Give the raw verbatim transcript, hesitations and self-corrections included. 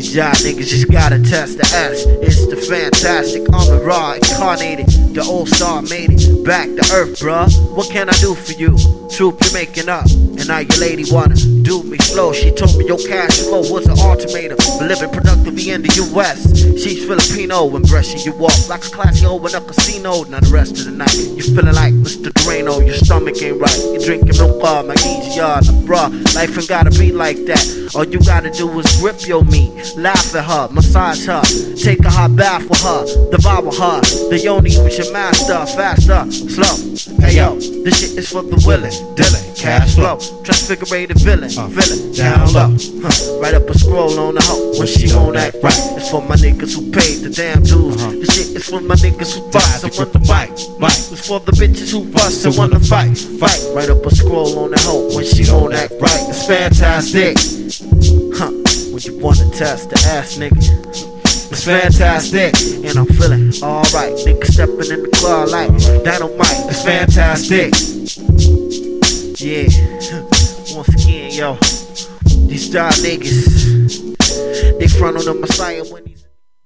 These y'all niggas just gotta test the S. It's the fantastic, I'm raw incarnated. The old star made it back to earth, bruh. What can I do for you? Truth you're making up, and now your lady wanna do me slow. She told me your cash flow was an ultimatum for living productively in the U S. She's Filipino and brushing you off like a classy old in a casino. Now the rest of the night you feeling like Mister Drano. Your stomach ain't right, you're drinking milk bar, magnesium, bruh. Life ain't gotta be like that. All you gotta do is grip your meat, laugh at her, massage her, take a hot bath with her, devour her. They only use your master, faster, slow. Hey yo, this shit is for the willing, dealing, cash flow, transfigurated villain, uh, villain, down low. Huh. Right up a scroll on the hoe when she gon' act right. It's for my niggas who paid the damn dues. Uh-huh. This shit is for my niggas who bust and want to bite. It's for the bitches who bust and want to fight. Fight. Right up a scroll on the hoe when she gon' act right. It's fantastic. Huh. When you wanna test the ass, nigga. It's fantastic, and I'm feeling alright. Nigga stepping in the club like dynamite. It's fantastic. Yeah. Once again, yo, these star niggas, they front on the Messiah when he